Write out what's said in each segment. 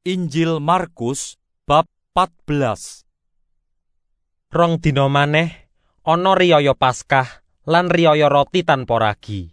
Injil Markus bab 14. Rong dina maneh ana riyaya Paskah lan riyaya roti tanpa ragi.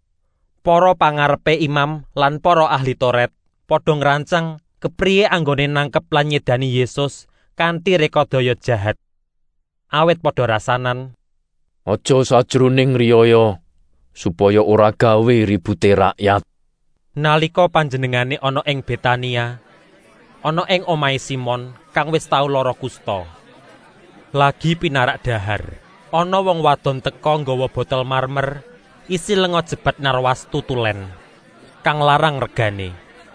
Para pangarepe imam lan para ahli Taurat padha ngrancang kepriye anggone nangkep lan nyedani Yesus kanthi rekadaya jahat. Awit padha rasanan, "Aja sajroning riyaya supaya ora gawe ribute rakyat." Nalika panjenengane ana ing Betania, ana ing omahe Simon kang wis tau lara kusta. Lagi pinarak dahar, ana wong wadon teka nggawa botol marmer isi lenga jebat narwastu tulen kang larang regane.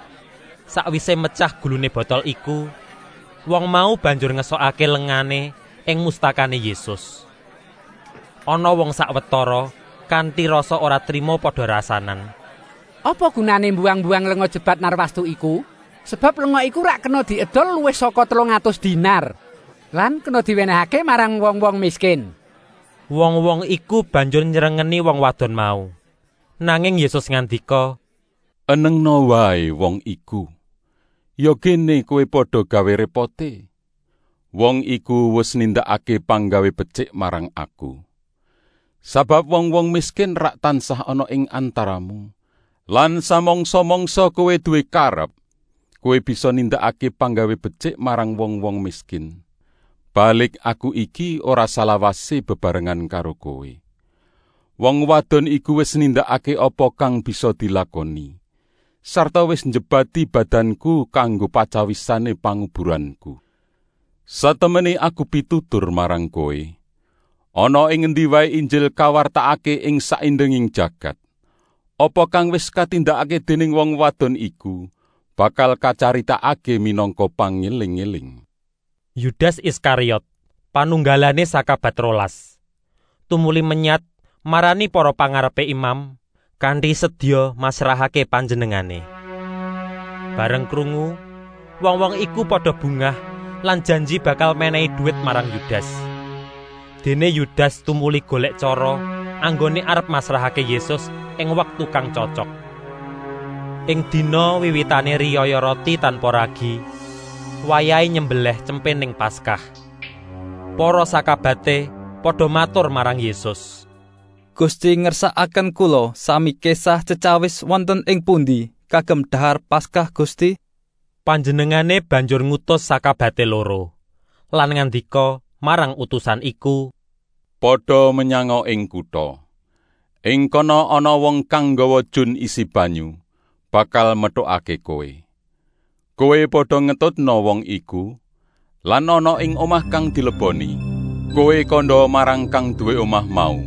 Sakwise mecah gulune botol iku, wong mau banjur ngesokake lengane ing mustakane Yesus. Ana wong sawetara kanthi rasa ora trima padha rasanan, "Apa gunane mbuang-mbuang lenga jebat narwastu iku? Sebab lenga iku rak kena diedol luwih saka 300 dinar. Lan kena diwenehake marang wong-wong miskin." Wong-wong iku banjur nyrengeni wong wadon mau. Nanging Yesus ngandika, "Enengno wae wong iku. Ya kene kowe padha gawe repote. Wong iku wis nindakake panggawe becik marang Aku. Sabab wong-wong miskin rak tansah ana ing antaramu. Lan samangsa-mangsa kowe duwe karep, kowe bisa nindakake panggawe becik marang wong-wong miskin. Balik Aku iki ora salawase bebarengan karo kowe. Wong wadon iku wis nindakake apa kang bisa dilakoni, sarta wis njebati badanku kanggo pacawisane panguburanku. Satemene Aku pitutur marang kowe, ana ing endi wae Injil kawartakake ing saindenging jagat, apa kang wis katindakake dening wong wadon iku bakal kacaritakake minangka pangeling-eling." Yudas Iskariot, panunggalane sakabat 12, tumuli menyat marani para pangarepe imam kanthi sedya masrahake panjenengane. Bareng krungu, wong-wong iku padha bungah lan janji bakal menehi dhuwit marang Yudas. Dene Yudas tumuli golek cara anggone arep masrahake Yesus ing wektu kang cocok. Ing dina wiwitane riyaya roti tanpa ragi, wayahe nyembelih cempening Paskah. Para sakabate padha matur marang Yesus, Gusti ngersakaken kula sami kesah cecawis wonten ing pundi kagem dahar Paskah Gusti? Panjenengane banjur ngutus sakabate loro lan ngandika marang utusan iku, "Padha menyang ing kutha. Ing kono ana wong kang nggawa jun isi banyu, bakal metokake kowe. Kowe padha ngetutna wong iku, lan ana ing omah kang dileboni, kowe kandha marang kang duwe omah mau.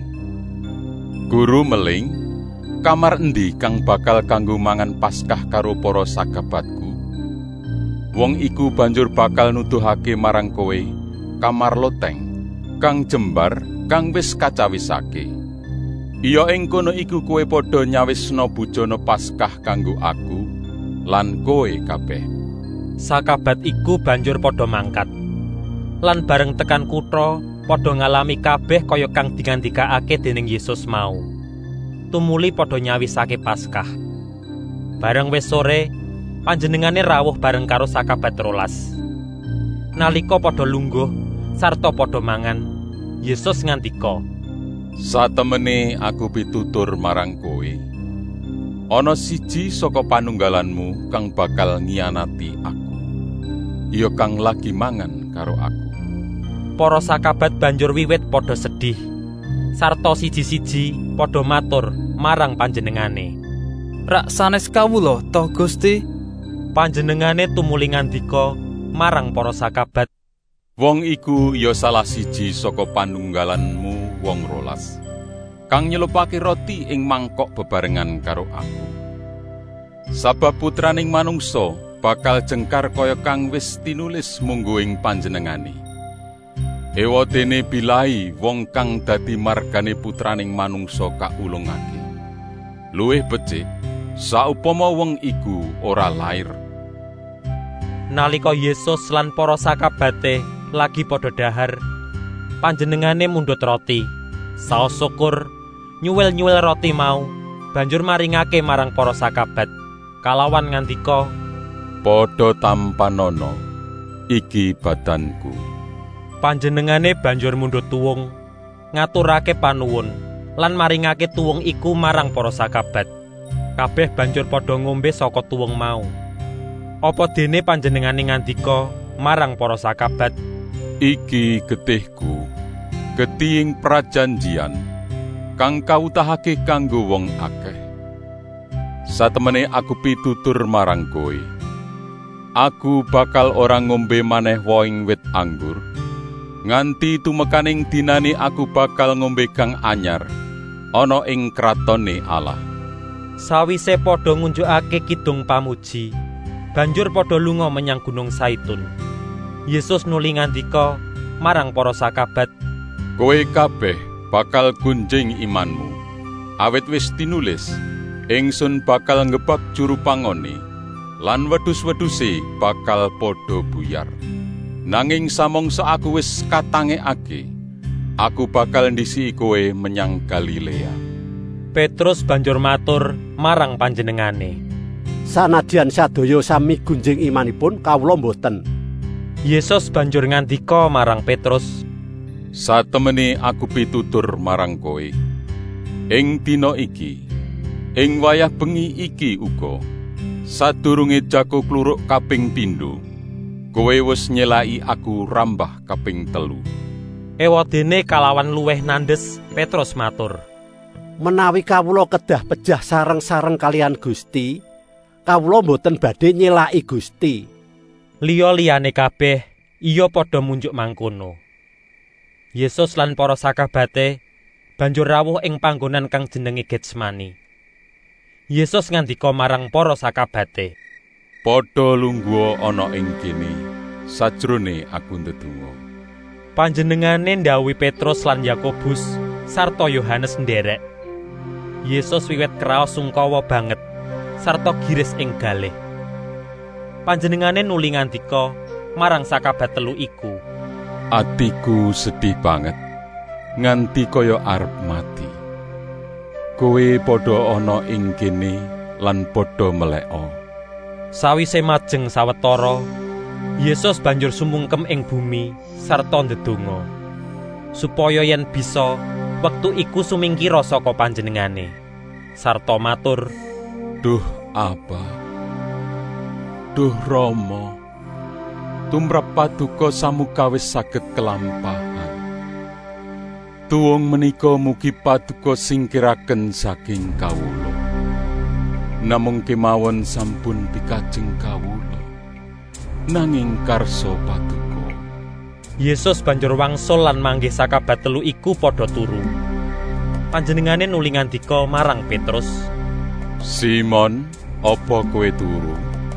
Guru meling, kamar endi kang bakal kanggo mangan Paskah karo para sakabatku?" Wong iku banjur bakal nuduhake marang kowe kamar loteng, kang jembar, kang wis kacawisake. Iya ing kono iku kowe padha nyawisna bujana Paskah kanggo Aku lan kowe kabeh. Sakabat iku banjur padha mangkat. Lan bareng tekan kutha, padha ngalami kabeh kaya kang dingandikake dening Yesus mau. Tumuli padha nyawisake Paskah. Bareng wis sore, panjenengane rawuh bareng karo sakabat 12. Nalika padha lungguh sarta padha mangan, Yesus ngandika, "Satemene Aku pitutur marang kowe, ana siji saka panunggalanmu kang bakal ngianati Aku. Iya kang lagi mangan karo Aku." Para sakabat banjur wiwit padha sedih, sarta siji-siji padha matur marang panjenengane. Rak sanes kawula toh Gusti? Panjenengane tumuli ngandika marang para sakabat, Wong iku ya salah siji saka panunggalanmu wong 12, kang nyelupake roti ing mangkok bebarengan karo Aku. Sabab putraning manungsa bakal jengkar kaya kang wis tinulis munggo ing panjenengane. Ewadene bilahi wong kang dadi margane putraning manungsa kaulungake. Luwih becik saupama wong iku ora lair." Nalika Yesus lan para sakabate lagi padha dahar, panjenengane mundhut roti, saos syukur, nyuwil-nyuwil roti mau, banjur maringake marang para sakabat, kalawan ngandika, Padha tampanana, iki badanku. Panjenengane banjur mundhut tuwung, ngaturake panuwun lan maringake tuwung iku marang para sakabat. Kabeh banjur padha ngombe saka tuwung mau. Apa dene panjenengane ngandika marang para sakabat, Iki getihku, getihing prajanjian, kang kawutahake kanggo wong akeh. Satemene aku pitutur marang kowe, aku bakal ora ngombe maneh woing wit anggur, nganti tumekaning dinane aku bakal ngombe kang anyar ana ing kratone Allah. Sawise padha ngunjukake kidung pamuji, banjur padha lunga menyang Gunung Saitun. Yesus nuli ngandika marang para sakabat, Kowe kabeh bakal gunjing imanmu, awit wis tinulis, ingsun bakal ngebak juru pangone, lan wedhus-wedhuse bakal padha buyar. Nanging samangsa aku wis katangekake, aku bakal ndisi kowe menyang Galilea. Petrus banjur matur marang panjenengane, Sanadyan sadaya sami gunjing imanipun, kawula mboten. Yesus banjur ngandika marang Petrus, Satemene aku pitutur marang kowe, ing dina iki, ing wayah bengi iki uga, sadurunge jago kluruk kaping pindho, kowe wis nyelaki aku rambah kaping 3. Ewadene kalawan luweh nandes, Petrus matur, Menawi kawula kedah pejah sareng-sareng kalian Gusti, kawula mboten badhe nyelaki Gusti. Liya-liyane kabeh iya padha munjuk mangkono. Yesus lan para sakabate banjur rawuh ing panggonan kang jenenge Getsemani. Yesus ngandika marang para sakabate, Padha lungguha ana ing kene, sajrone aku ndedonga. Panjenengane ndhawuhi Petrus lan Yakobus sarta Yohanes nderek. Yesus wiwit kraos sungkawa banget sarta giris ing galih. Panjenengane nuli ngandika marang sakabat 3 iku, Atiku sedih banget, nganti kaya arep mati. Kowe padha ana ing kene lan padha meleka. Sawise majeng sawetara, Yesus banjur sumungkem ing bumi sarta ndedonga, supaya yen bisa wektu iku sumingkira saka panjenengane, sarta matur, Duh Aba, Duh Rama, tumrap paduka samukawis saged kelampahan. Tuwung menika mugi paduka singkiraken saking kawula. Namung kemawon sampun pikajeng kawula, nanging karsa paduka. Yesus banjur wangsul lan manggih sakabat 3 iku padha turu. Panjenengane nuli ngandika marang Petrus, Simon, apa kowe turu?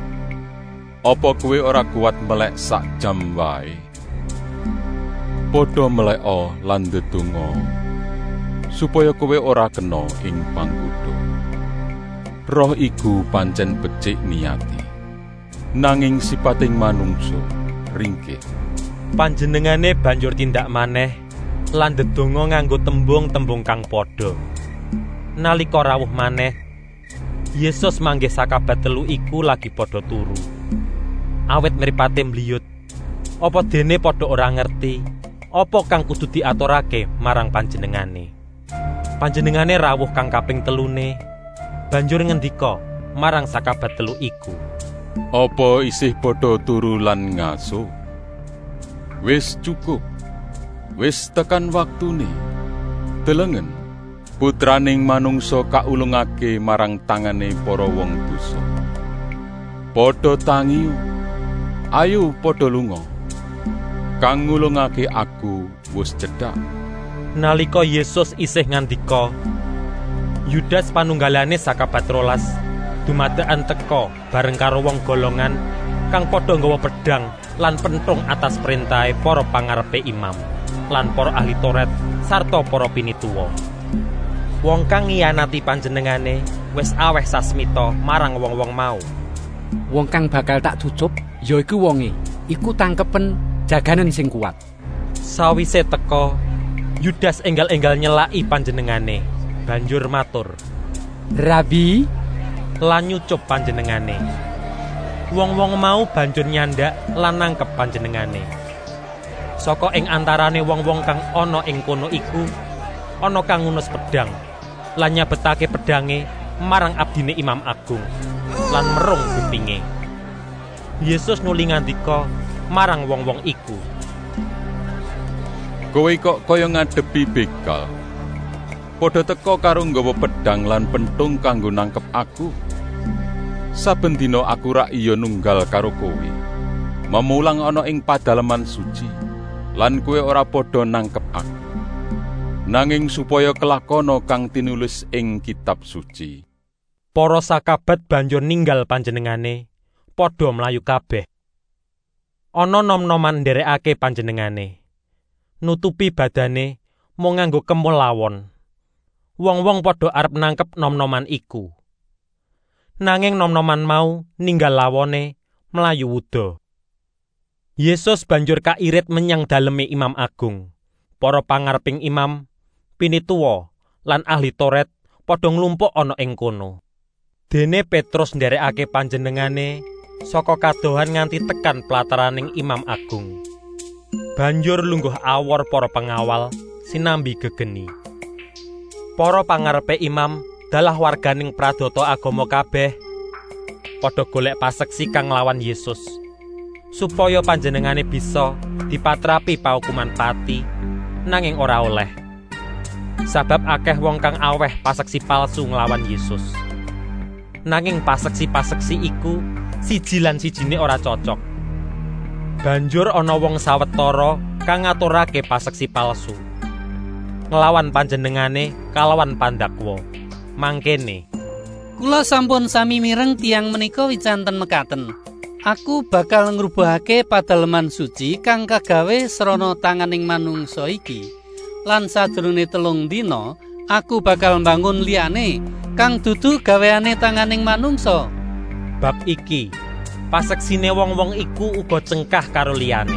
Apa kowe ora kuat melek sak jam wae? Padha meleka lan ndedonga, supaya kowe ora kena ing panggoda. Roh iku pancen becik niati, nanging sipating manungsa ringkih. Panjenengane banjur tindak maneh lan ndedonga nganggo tembung-tembung kang padha. Nalika rawuh maneh, Yesus manggih sakabat 3 iku lagi padha turu. Awit mripate mliyut, apa dene padha ora ngerti apa kang kudu diaturake marang panjenengane. Panjenengane rawuh kang kaping 3, banjur ngendika marang sakabat 3 iku, Apa isih padha turu lan ngaso? Wis cukup, wis tekan waktune. Delengen, putraning manungsa kaulungake marang tangane para wong dosa. Padha tangiu, ayo padha lunga. Kang ngulungake aku wis cedhak. Nalika Yesus isih ngandika, Yudas panunggalane sakabat 12 dumadekan teka bareng karo wong golongan kang padha nggawa pedhang lan pentung atas perintahe para pangarepe imam lan para ahli Taurat sarta para pinituwa. Wong kang ngiyanati panjenengane wis aweh sasmita marang wong-wong mau. Wong kang bakal tak cucup yaiku wonge, iku tangkepen jaganen sing kuat. Sawise teka, Yudas enggal-enggal nyelaki panjenengane, banjur matur, Rabi, lan nyucup panjenengane. Wong-wong mau banjur nyandak lan nangkep panjenengane. Saka ing antarane wong-wong kang ana ing kono iku ana kang ngunus pedhang lan nyabetake pedhange marang abdine Imam Agung lan merung kupinge. Yesus nuli ngandika marang wong-wong iku, "Kowe kok kaya ngadepi begal? Padha teka karo nggawa pedhang lan pentung kanggo nangkep aku. Saben dina aku rak iya nunggal karo kowe. Memulang ana ing padalaman suci, lan kowe ora padha nangkep aku. Nanging supaya kelakona kang tinulis ing kitab suci." Para sakabat banjur ninggal panjenengane, padha mlayu kabeh. Ana nom-noman nderekake panjenengane. Nutupi badane mung nganggo kemul lawon. Wong-wong padha arep nangkep nom-noman iku. Nanging nom-noman mau ninggal lawone mlayu wuda. Yesus banjur kairit menyang daleme Imam Agung. Para pangareping imam, pinituwa lan ahli Taurat padha nglumpuk ana ing kono. Dene Petrus nderekake panjenengane saka kadohan nganti tekan plataraning Imam Agung. Banjur lungguh awor para pengawal sinambi gegeni. Para pangarepe imam dalah warganing pradata agama kabeh padha golek paseksi kang nglawan Yesus supaya panjenengane bisa dipatrapi paukuman pati, nanging ora oleh. Sabab akeh wong kang aweh paseksi palsu nglawan Yesus. Nanging paseksi-paseksi iku siji lan sijine ora cocok. Banjur ana wong sawetara kang ngaturake paseksi palsu nglawan panjenengane kalawan pandakwa. Mangkene, "Kula sampun sami mireng tiyang menika wicanten mekaten. Aku bakal ngrubuhake padaleman suci kang kagawe srana tanganing manungsa iki. Lan sadurunge 3 dina aku bakal mbangun liyane kang dudu gaweane tanganing manungsa." Bab iki paseksine wong-wong iku uga cengkah karo liyane.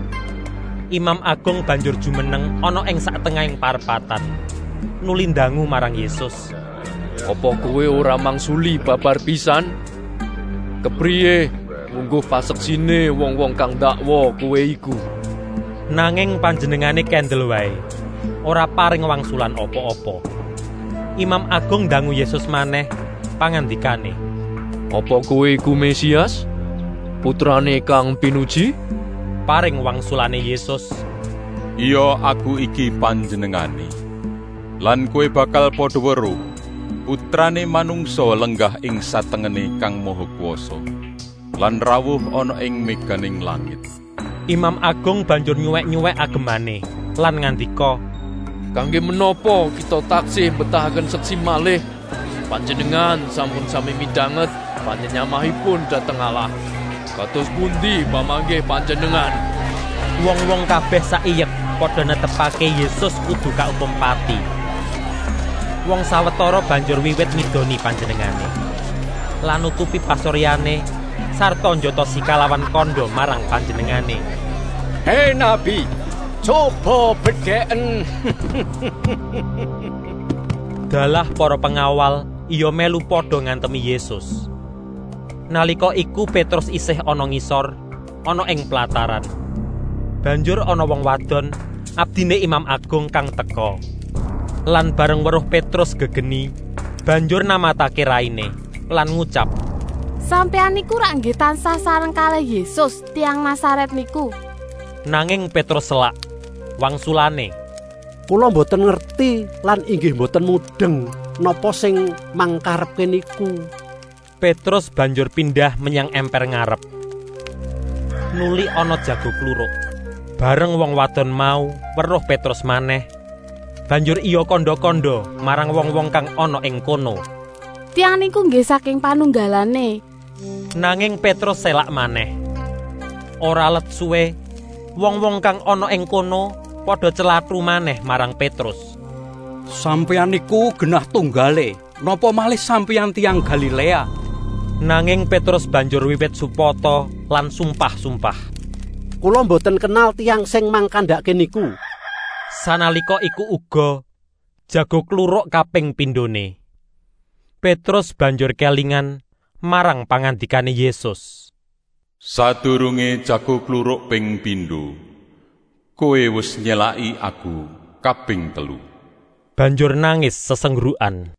Imam Agung banjur jumeneng ana ing satengahing parepatan, nuli ndangu marang Yesus. Apa kowe ora mangsuli babar pisan? Kepriye mungguh paseksine wong-wong kang dakwa kowe iku? Nanging panjenengane kendel wae, ora paring wangsulan apa-apa. Imam Agung ndangu Yesus maneh pangandikane, Apa kowe iku Mesias? Putrane kang pinuji? Paring wangsulane Yesus, "Iya, aku iki panjenengane. Lan kowe bakal padha weruh Putrane manungsa lenggah ing satengene Kang Maha Kuwasa lan rawuh ana ing meganing langit." Imam Agung banjur nyuwek-nyuwek agemane lan ngandika, Kangge menapa kita taksih betahaken seksi malih? Panjenengan sampun sami midanget panjenyamahipun dhateng Allah. Kados pundi pamanggih panjenengan? Wong-wong kabeh saiyek padha netepake Yesus kudu kaukum pati. Wong sawetara banjur wiwit midoni panjenengane lan nutupi pasoryane sarta njata sikalawan kandha marang panjenengane. "Hei Nabi, coba bedheken." Dalah para pengawal iya melu padha ngantemi Yesus. Nalika iku Petrus isih ana ngisor, ana ing plataran. Banjur ana wong wadon, abdine Imam Agung kang teka. Lan bareng weruh Petrus gegeni, banjur namatake raine lan ngucap, "Sampeyan niku rak nggih tansah sareng kalih Yesus tiyang Nazaret niku." Nanging Petrus selak, wangsulane, Kula mboten ngerti lan inggih mboten mudeng napa sing mangkarepke niku. Petrus banjur pindah menyang emper ngarep. Nuli ana jago kluruk. Bareng wong wadon mau weruh Petrus maneh, banjur iya kandha-kandha marang wong-wong kang ana ing kono. "Tiyang niku nggih saking panunggalane." Nanging Petrus selak maneh. Ora let suwe, wong-wong kang ana ing kono padha celathu maneh marang Petrus. "Sampeyan niku genah tunggale, napa malih sampeyan tiyang Galilea?" Nanging Petrus banjur wiwit supata lan sumpah-sumpah, Kula mboten kenal tiyang sing mangkandhake niku. Sanalika iku uga jago kluruk kaping pindhone. Petrus banjur kelingan marang pangandikane Yesus. Sadurunge jago kluruk ping pindho, kowe wis nyelaki aku kaping 3. Banjur nangis sesenggurukan.